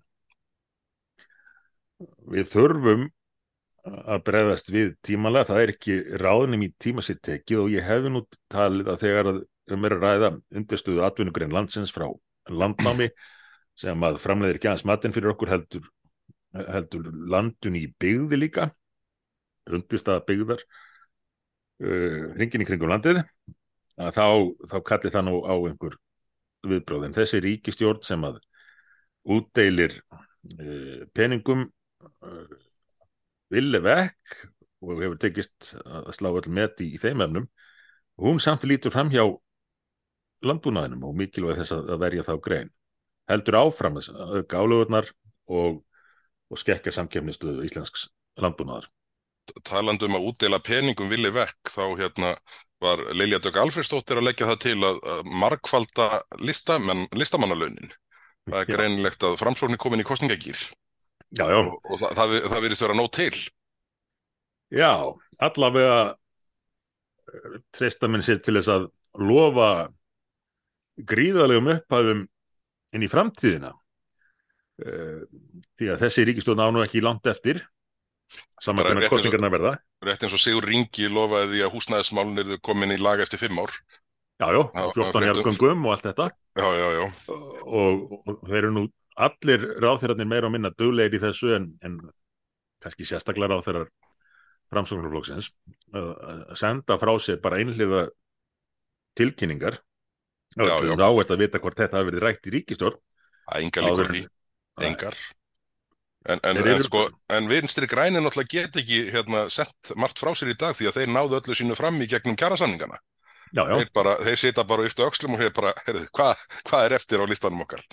Við þurfum að bregðast við tímalega, það er ekki ráðnum í tíma sér tekið og ég hefði nú talið að þegar að ræða undirstöðu atvinnugrein landsins frá landnámi sem að framleiðir ekki aðeins matinn fyrir okkur heldur landun í byggði líka, undirstaða byggðar hringinn í kringum landið, að þá kalli það nú á einhver viðbrögð. En þessi ríkisstjórn sem að útdeilir peningum villi vekk og hefur tekist að slá öll met í þeim efnum, hún samt lítur fram hjá landbúnaðinum og mikilvæg þess að verja þá grein, heldur áfram að auka álögurnar og skekkja samkeppnisstöðu íslensks landbúnaðar. Talandi að útdeila peningum villi vekk, þá var Lilja Dögg Alfreðsdóttir að leggja það til að margfalda listamannalaunin. Það er greinilegt að Framsókn er komin í kosningagír. Já. Og það virðist vera nóg til. Já, allavega treysta menn sér til þess að lofa gríðarlegum upphæðum inn í framtíðina. Því að þessi ríkisstjórn á nú ekki langt eftir saman hvernig kosningarnar verða. Rétt eins og Sigurður Ingi lofaði því að húsnæðismálin yrðu komin í lag eftir 5 ár. Já, 14 jarðgöngum og allt þetta. Já. Og þeir eru nú allir ráðherrarnir meira og minna duglegir í þessu en kannski sérstaklega ráðherrar Framsóknarflokksins að senda frá sér bara einhliða tilkynningar Já, já, Þá er þetta að vita hvort þetta hafi verið rætt í ríkisstjórn engar líkur á áður því, en engar. En, þeir eru, sko, en Vinstri grænir náttúrulega get ekki sent margt frá sér í dag því að þeir náðu öllu sínu fram í gegnum kjarasamningana. já, já, Þeir sita bara og yftu öxlum og hér bara, heyrðu, hvað er eftir á listanum okkar?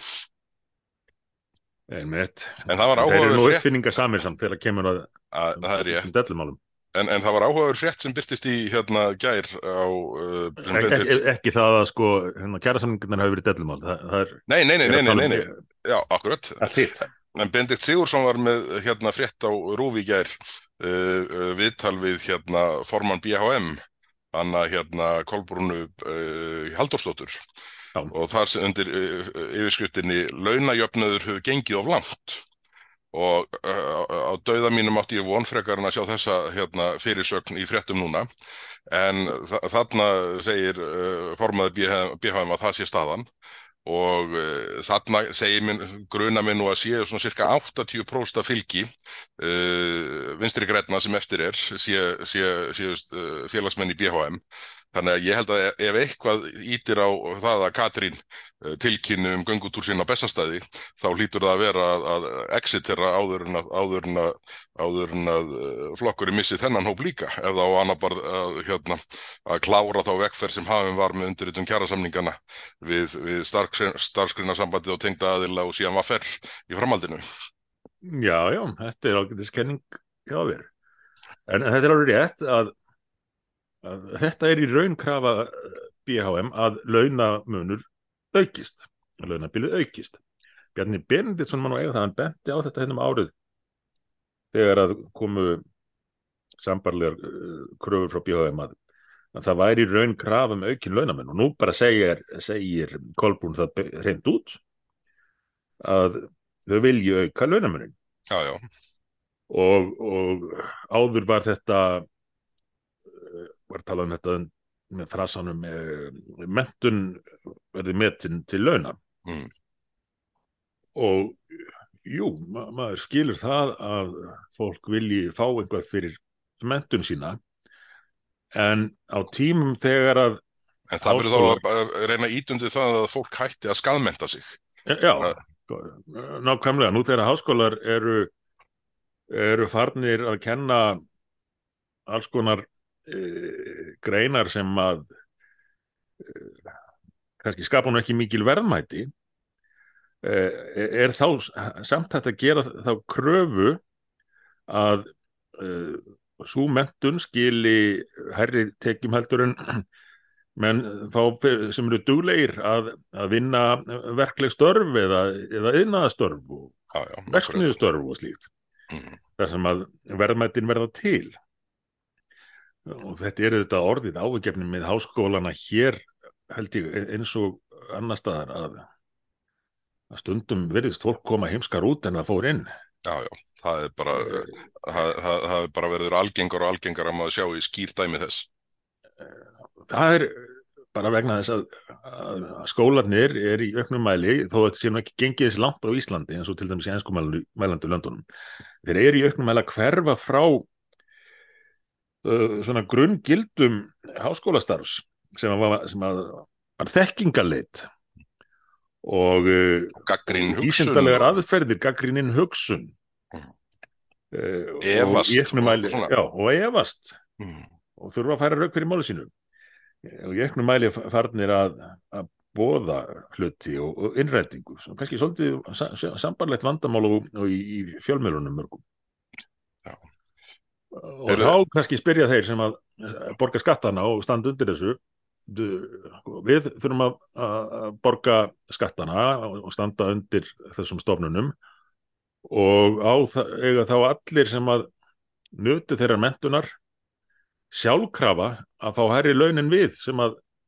einmitt. En það var Þeir eru áhugaverð nú frétt, uppfinninga samir samt þegar kemur það er þessum rétt, dellumálum. en það var áhugaverð frétt sem birtist í gær á Bendits. Ekki það að sko, kjarasamningarnir hafi verið dellumál. Það er, Nei, nei, nei, ég er nei, að nei, tala nei, um nei, já, akkurat. allt hitt. En Benedikt Sigurðsson var með frétt á RÚV í gær, viðtal við formann BHM, Kolbrúnu Halldórsdóttur, Já, og þar undir yfirskriftinni launajöfnuður hefur gengið of langt. Og á dauða mínum átti ég von frekar en að sjá þessa fyrirsögn í fréttum núna, en þarna segir formaður BHM að það sé staðan. Og þarna grunar mig nú að séu svona cirka 80% af fylgi Vinstri grænna sem eftir séu félagsmenn í BHM. Þannig að ég held að ef eitthvað ýtir á það að Katrín tilkynni göngutúr sín á Bessastaði, þá hlýtur það að vera að exit þeirra áður en að flokkurinn missi þennan hóp líka, ef þá annað bara að klára þá vegferð sem hafinn var með undirritun kjarasamningana við starfsgreinasambandið og tengda aðila og síðan var í framhaldinu. já, þetta er ágætis kenning hjá þér. En þetta er alveg rétt að þetta er í raun krafa BHM að launamunur aukist, að launabilið aukist. Bjarni Benediktsson mann og eiga það, hann benti á þetta árið þegar að komu sambarlegar kröfur frá BHM að það væri í raun krafa aukin launamun, og nú bara segir Kolbrún það hreint út að þau vilji auka launamunin. Já, já. Og áður var þetta var talað um þetta með frasanum menntun verði metin til launa. Og jú, maður skilur það að fólk vilji fá eitthvað fyrir menntun sína, en á tímum þegar að En það verður þá að reyna ítundi það að fólk hætti að skaðmennta sig. Já, nákvæmlega. Nú þegar háskólar eru farnir að kenna alls konar greinar sem að kannski skapa nú ekki mikil verðmæti, er þá samt hægt að gera þá kröfu að sú menntun skili hærri tekjum heldur en menn sem eru duglegir að vinna verkleg störf eða iðnaðarstörf og verksmiðjustörf og slíkt, þar sem að verðmætin verða til. Og þetta er þetta orðið áhyggjuefni með háskólana hér, held ég, eins og annar staðar, að stundum virðist fólk koma heimskar út en það fór inn. Já, það er bara það er bara verður algengar og algengar að maður sjá í skýrdæmi þess. Það er bara vegna þess að skólarnir er í auknum mæli, þó að þetta sé nú ekki gengið þessi langt á Íslandi eins og til dæmis í enskumælandi löndunum. Þeir eru í auknum mæli að hverfa frá svona grunngildum háskólastarfs sem var þekkingarleit og vísindalegar aðferðir, gagnrýnin hugsun, efast og efast og þurfa að færa rök fyrir máli sínu, og í auknum mæli farnir að boða hluti og innrætingu, kannski svolítið sambarlegt vandamál og í fjölmiðlunum mörgum. Og þá kannski spyrja þeir sem að borga skattana og standa undir þessu, við þurfum að borga skattana og standa undir þessum stofnunum, og eiga þá allir sem að nutu þeirra menntunar sjálfkrafa að fá hærri laun en við sem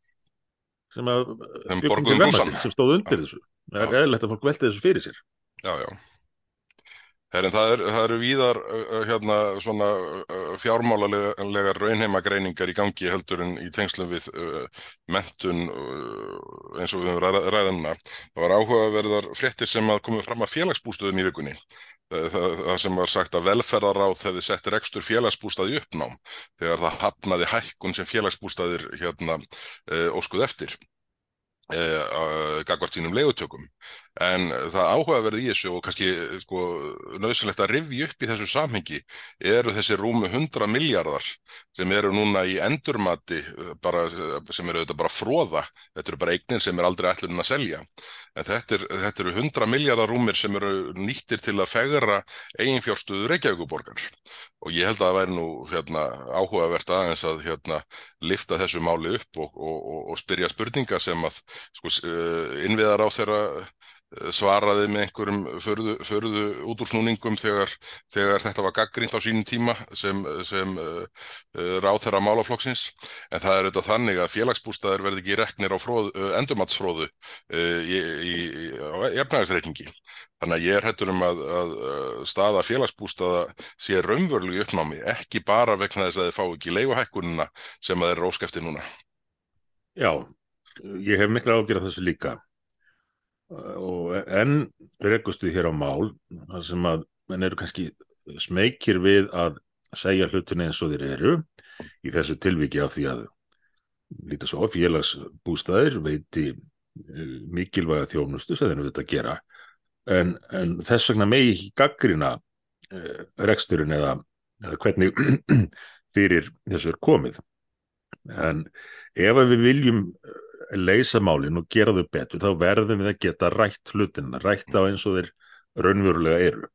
borguðum brúsann, sem stóð undir þessu. Það er eðlilegt að fólk velti þessu fyrir sér. Já. Það eru víðar svona fjármálalegar raunheimagreiningar í gangi heldur en í tengslum við menntun eins og við höfum ræðumna. Það var áhugaverðar fréttir sem komu fram af félagsbústöðum í vikunni. Það sem var sagt að velferðarráð hefði sett rekstur félagsbústaði í uppnám þegar það hafnaði hækkun sem félagsbústaðir óskuð eftir. gagnvart sínum leigutökum. En það áhugaverð í þessu og kannski sko nauðsynlegt að rifja upp í þessu samhengi eru þessi rúmu 100 milljarðar sem eru núna í endurmati bara, sem eru auðvitað bara froða. Þetta eru bara eignir sem er aldrei ætlunin að selja. En þetta eru 100 milljarðar rúmir sem eru nýttir til að fegra eiginfjárstöðu Reykjavíkurborgar. Og ég held að það væri nú áhugavert aðeins að lyfta þessu máli upp og spyrja spurninga sem að sko, innviðaráðherra svaraði með einhverjum förðu útúrsnúningum þegar þetta var gagnrýnt á sínum tíma sem ráðherra málaflokksins. En það er auðvitað þannig að félagsbústaðir verði ekki reknir á endurmatsfróðu á efnahagsreikningi. Þannig að ég er hræddur að staða félagsbústaða sé raunverulega í uppnámi, ekki bara vegna þess að þeir fá ekki leiguhækkunina sem að þeir eru óska eftir núna. Já, ég hef mikla ágjörð af þessu líka og enn rekustu hér á mál þar sem að menn eru kannski smeykir við að segja hlutina eins og þeir eru í þessu tilviki af því að líta svo félagsbústaðir veiti mikilvæga þjónustu sem þeir eru þetta að gera en þess vegna megi ekki gagnrýna reksturinn eða hvernig fyrir þessu er komið. En ef við viljum leysa málin og gera þau betur, þá verðum við að geta rætt hlutina, rætt á eins og þeir raunverulega eru.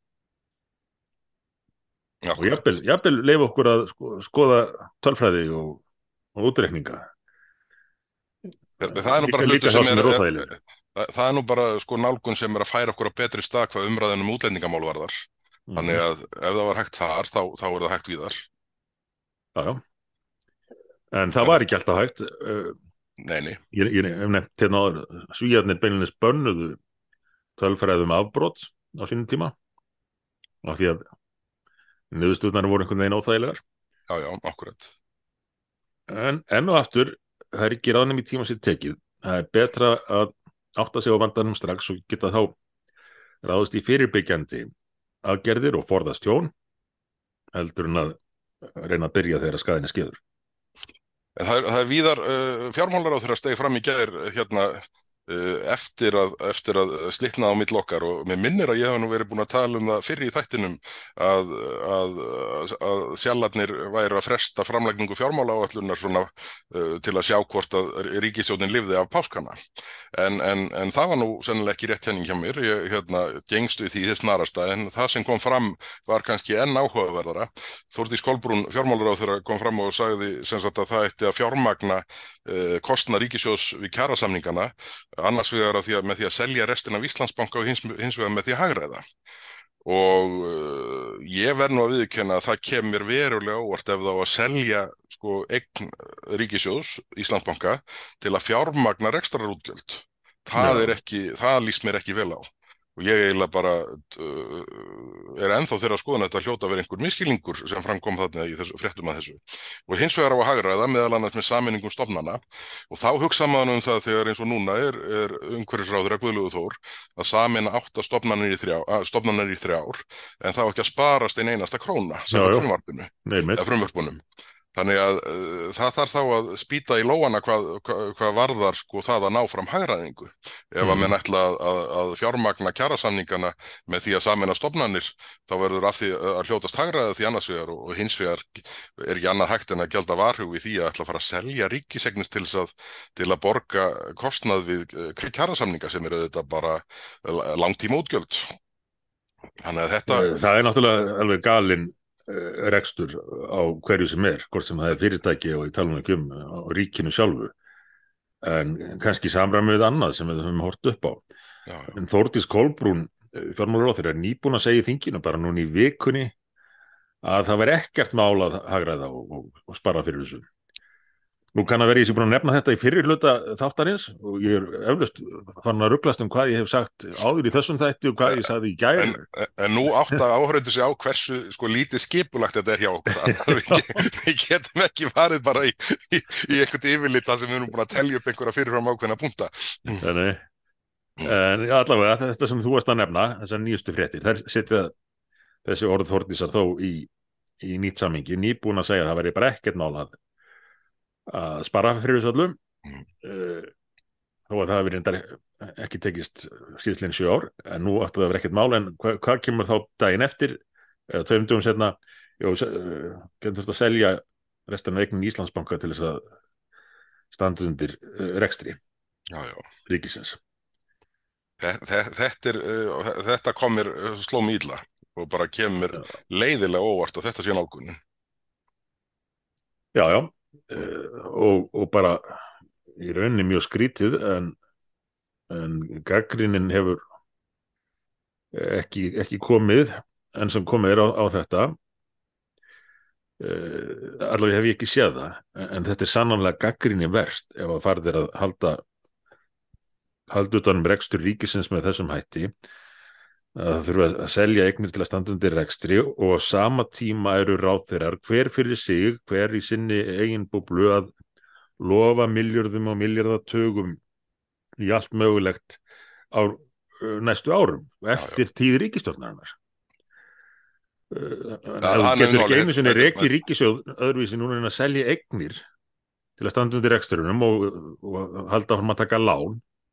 Já. Og jafnvel leyfa okkur að skoða tölfræði og útreikninga. Það er nú bara hlutur sem það er nú bara sko nálgun sem er að færa okkur á betri stað hvað umræðunum útlendingamál varðar. Þannig að ef það var hægt þar, þá er það hægt víðar. Já. En það var ekki alltaf hægt. Nei. Ég hef nefnt hérna áður, Svíarnir beinlínis bönnuðu tölfræðum afbrot á sínum tíma af því að niðurstöðurnar voru einhvern veginn óþægilegar. Já, akkurat. En enn og aftur, það er ekki ráðnum í tíma sér tekið. Það er betra að átta sig á vandanum strax og geta þá ráðist í fyrirbyggjandi aðgerðir og forðast tjón heldur en að reyna að byrja þegar skaðinn er skeður. Það er víðar fjármálaráðherra steig fram í gær eftir að slitna á milli okkar og mér minnir að ég hef nú verið búin að tala um það fyrr í þættinum að sjallarnir væri að fresta framlagningu fjármálaáætlunar svona til að sjá hvort að ríkisstjórnin lifði af páskana. En það var nú sennilega ekki rétt kenning hjá mér. Ég gengst við því þess snarasta en það sem kom fram var kannski enn áhugaverðara. Þórdís Kolbrún fjármálaráðherra kom fram og sagði sem sagt að það ætti að fjármagna kostnað ríkissjóðs við kjarasamningana annars vegar með því að selja restina af Íslandsbanka og hins vegar með því að hagræða. Og ég verð nú að viðurkenna að það kemur verulega óvart ef þá að selja sko eign ríkissjóðs Íslandsbanka til að fjármagna rekstrarútgjöld. Það líst mér ekki vel á. Og ég eiginlega bara er ennþá þeirra skoðun að þetta hljóta að vera einhver misskilningur sem framkom þarna í þessu fréttum að þessu. Og hins vegar á að hagræða meðal annars með sameiningum stofnana og þá hugsa maður það þegar eins og núna er umhverfisráðherra Guðlaugur Þór að sameina 8 stofnanir í 3 ár en þá ekki að sparast einasta króna samkvæmt frumvörpunum. Þannig að það þarf þá að spýta í lóana hvað varðar sko það að ná fram hagræðingu. Ef að menn ætla að fjármagna kjarasamningana með því að sameina stofnanir, þá verður af því að hljótast hagræða því annars vegar og hins vegar er ekki annað hægt en að gjalda varhug við því að ætla að fara að selja ríkiseignir til að borga kostnað við kjarasamninga sem eru þetta bara langtíma útgjöld. Þannig að það er náttúrulega alveg galinn rekstur á hverju sem hvort sem það er fyrirtæki og ég tala ekki á ríkinu sjálfu en kannski samræmi við annað sem við höfum hort upp á. Já. En Þórdís Kolbrún fjármálaráðherra er nýbúin að segja í þinginu bara núna í vikunni að það veri ekkert mál að hagræða og spara fyrir þessu. Nú kann að vera ég sé búin að nefna þetta í fyrri hluta þáttarins og ég eflaust farin að ruglast hvað ég hef sagt áður í þessum þætti og hvað ég sagði í gær. En nú átt að áhörundu sig á hversu sko lítið skipulagt þetta hjá okkur. Við getum ekki farið bara í einhvern yfirlit þar sem við erum búin að telja upp einhverja fyrirfram ákveðna punkta. Nei. En allavega þetta sem þú varst að nefna, þessar nýjustu fréttir, þær setja þessi orð Þórdísar þó í nýtt samhengi, nýbúin að segja að það væri bara ekkert mál að spara fyrir þessu öllum þó að það hafi reyndar ekki tekist síðastliðin 7 ár, en nú áttu það að vera ekkert mál, en hvað kemur þá daginn eftir, eða 2 dögum setna, getur þetta að selja restan af eignin Íslandsbanka til þess að standa undir rekstri Já, já. ríkisins. Þetta kom mér, sló mig illa og bara kemur Já, leiðilega óvart að þetta sé nálgunin. já, já. Og bara í rauninni mjög skrítið, en gagnrýnin hefur ekki komið enn sem komið er á þetta. Allavega hef ég ekki séð það, en þetta er sannanlega gagnrýni verst ef að farið er að halda utan rekstur ríkisins með þessum hætti, að það þurfa að selja eignir til að standa undir rekstri, og á sama tíma eru ráðherrar hver fyrir sig, hver í sinni eigin búblu, að lofa milljörðum og milljarðatugum í allt mögulegt á næstu árum eftir tíð ríkisstjórnarinnar. Ef þú getur ekki einu sinni rekið ríkissjóð öðruvísi núna en að selja eignir til að standa undir rekstrunum og halda áfram að taka lán,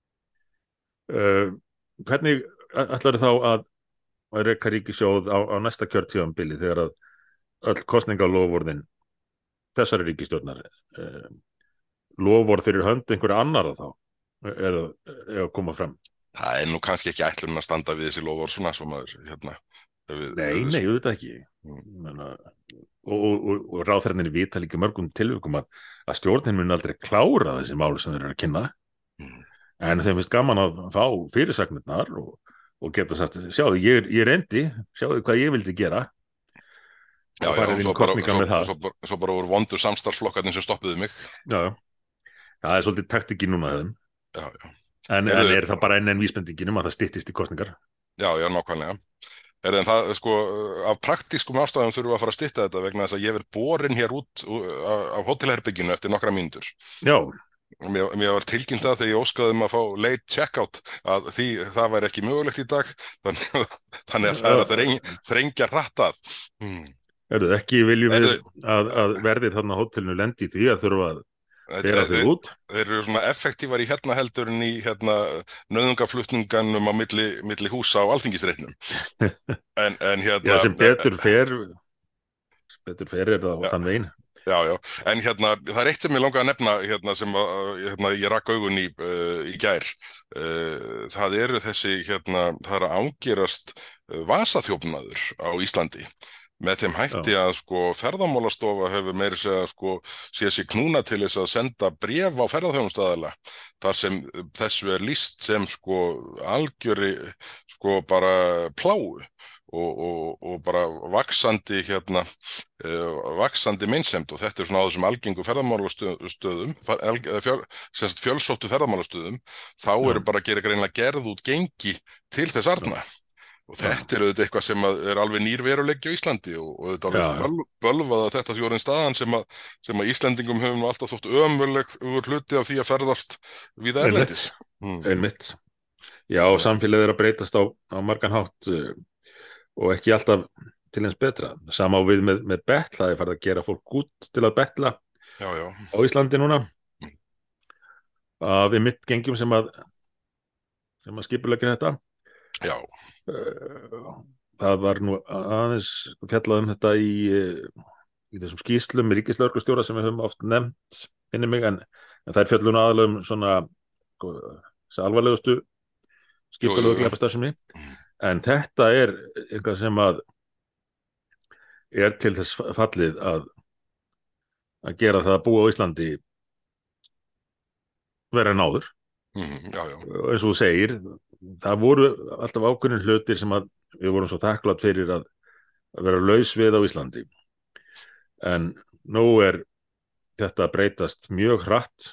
hvernig ætlar þá að reka ríkissjóð á næsta kjörtímabili þegar að öll kosningaloforðin þessari ríkisstjórnar, loforð fyrir hönd einhverja annara þá er að koma fram? Það er nú kannski ekki ætlun að standa við þessi loforð svona sem maður Nei, auðvitað ekki. Og ráðherrarnir vita líka mörgum tilvikum að stjórnin mun aldrei klára þessi mál sem þeir eru að kynna, en þeim finnst gaman að fá fyrirsagnirnar og geta sagt, sjáðu, ég reyndi, sjáðu hvað ég vildi gera. Já, svo bara voru vondur samstarfsflokkarnir sem stoppuðu mig. Já, það er svolítið taktikki núna þeim. Já, já. En er það bara enn vísbendingin að það styttist í kosningar? Já, nákvæmlega. En það, sko, af praktískum ástæðum þurfum við að fara að stytta þetta vegna þess að ég verð borinn hér út af hótelherbygginu eftir nokkra mínútur. Já. Mér var tilkynnt það þegar ég óskaði að fá late checkout að það væri ekki mögulegt í dag, þannig að það er að þrengja hratt að. Ekki viljum við að verðir þarna á hótelinu lendi því að þurfa að bera þau út? Þeir eru svona effektívar í heldur en í nauðungaflutninganum á milli húsa á Alþingisreitnum. Já, sem betur fer er það á þann veginn. Já, en það er eitt sem ég langaði að nefna sem ég rak augun í gær. Það eru það er að ángerast vasaþjófnaður á Íslandi með þeim hætti að Ferðamálastofa hefur meira séð sig knúna til þess að senda bréf á ferðaþjónustaðala þar sem þessu er lýst sem algjöri bara pláu og bara vaxandi vaxandi meinsemd, og þetta er svona á þessum algengu ferðamálastöðum, fjölsóttu ferðamálastöðum, þá eru bara að gera greinilega gerð út gengi til þess arna. Og þetta er auðvitað eitthvað sem er alveg nýr veruleiki á Íslandi og auðvitað alveg bölvað að þetta sé orðin staðan sem að Íslendingum höfum alltaf þótt ömurleg hluti af því að ferðast víða erlendis. Einmitt. Já, samfélagið er að breytast á margan hátt og ekki alltaf til eins betra. Sama á við með betla, það er farið að gera fólk út til að betla á Íslandi núna. Að við mitt gengjum sem að skipuleggja þetta. Já. Það var nú aðeins fjallað þetta í þessum skýrslum með ríkislögreglustjóra sem við höfum oft nefnt inni mig, en það er fjallun aðalegum svona alvarlegustu skipulögðu glæpastarfsemi, en þetta er eitthvað sem að er til þess fallið að gera það að búa á Íslandi vera en áður. Eins og þú segir, það voru alltaf ákveðnir hlutir sem að við vorum svo þakklátt fyrir að vera laus við á Íslandi, en nú er þetta að breytast mjög hratt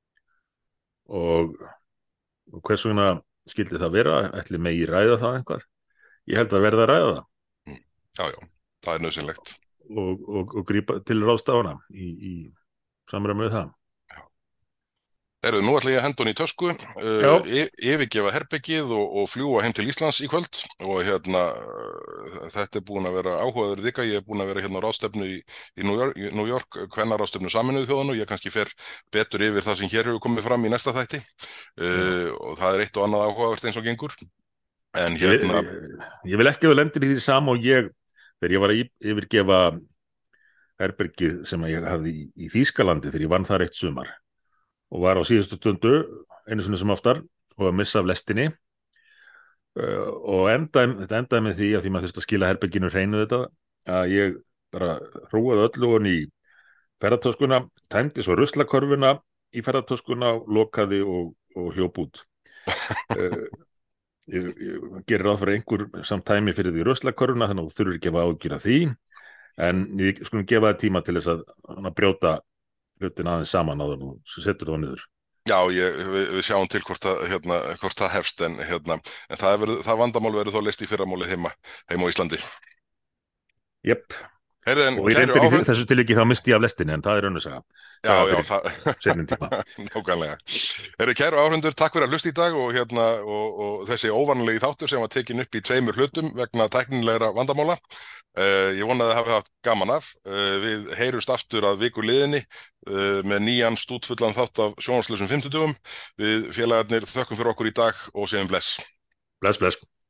og hvers vegna skyldi það vera? Ætli megi ræða það eitthvað? Ég held að verða að ræða það. Já, það er nauðsynlegt. Og grípa til ráðstafana í samræmi við það. Nú ætla ég að henda hún í tösku, Já, yfirgefa herbergið og fljúga heim til Íslands í kvöld og hérna, þetta er búin að vera áhugaður vika, ég er búin að vera hérna á ráðstefnu í New York, kvennaráðstefnu Sameinuðu þjóðanna og ég kannski fer betur yfir það sem hér hefur komið fram í næsta þætti, já. og það er eitt og annað áhugavert eins og gengur, en Ég, hérna, ég vil ekki að þú lendir í því sama og ég þegar ég var að yfirgefa herbergið sem ég hafði í Þýskalandi þegar ég vann þar eitt sumar og var á síðustu stundu einu sinni sem oftar og að missa af lestinni og þetta endaði með því að því maður þurfti að skila herberginu hreinu þetta að ég bara hrúaði öllu hon í ferðartöskuna, tæmdi svo ruslakörfuna í ferðartöskuna, lokaði og hljóp út. Uh, ég gerir ráð fyrir einhver samt tæmi fyrir því ruslakörfuna þannig að þú þurfur ekki að ágjöra því en ég skulum gefa það tíma til þess að brjóta hlutin aðeins saman á þann og svo setur það niður. já, við sjáum til hvort það hefst, en en það vandamál verður þó leyst í fyrramáli heima á Íslandi. Jepp, Heyrðu, en og ég kæru reyndir í áhörn, þessu tilviki þá misti ég af lestinni en það er önnur saga, já, saga já, fyrir það, seinni tíma. nákvæmlega. Kæru áhörndur, takk fyrir að hlusta í dag og og þessi óvanlegi þáttur sem var tekin upp í 2 hlutum vegna tæknilegra vandamála. Ég vona að þið hafi haft gaman af. Við heyrumst aftur að viku liðinni með nýjan stútfullan þátt af sjónvarpslausum fimmtudögum. Við félagarnir þökkum fyrir okkur í dag og segjum bless. Bless, bless.